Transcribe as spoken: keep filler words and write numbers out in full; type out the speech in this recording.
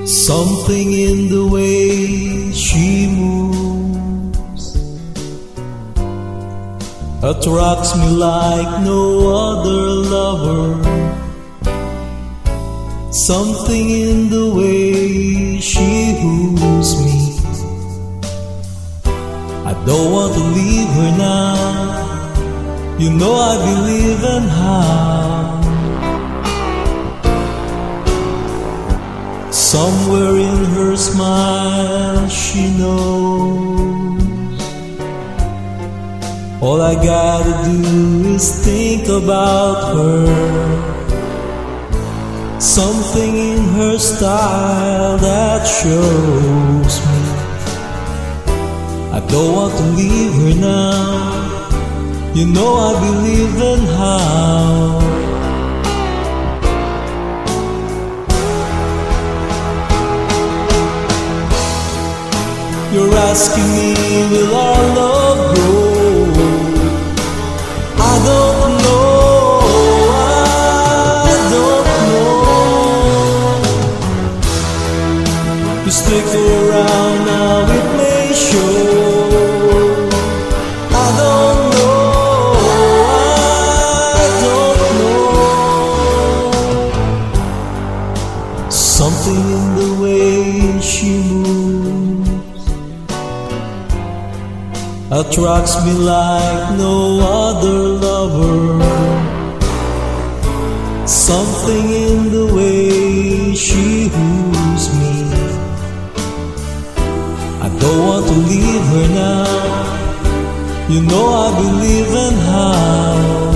Something in the way she moves attracts me like no other lover. Something in the way she woos me. I don't want to leave her now. You know I believe in how. Somewhere in her smile she knows all I gotta do is think about her. Something in her style that shows me I don't want to leave her now. You know I believe in how. You're asking me, will our love grow? I don't know, I don't know. You stick around now, it may show. I don't know, I don't know. Something in the way she moves attracts me like no other lover. Something in the way she woos me. I don't want to leave her now. You know I believe in how.